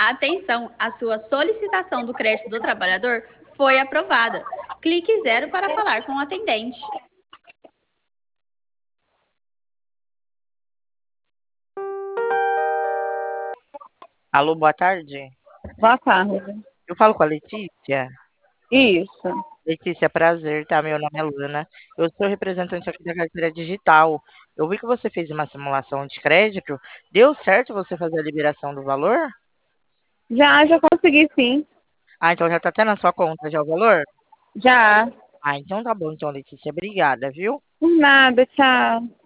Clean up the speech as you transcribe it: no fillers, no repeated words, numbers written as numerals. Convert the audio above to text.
Atenção, a sua solicitação do crédito do trabalhador foi aprovada. Clique 0 para falar com o atendente. Alô, boa tarde. Boa tarde. Eu falo com a Letícia. Isso. Letícia, prazer, tá? Meu nome é Luna. Eu sou representante aqui da carteira digital. Eu vi que você fez uma simulação de crédito. Deu certo você fazer a liberação do valor? Já consegui sim. Ah, então já tá até na sua conta já o valor? Já. Ah, então tá bom, então, Letícia. Obrigada, viu? Por nada, tchau.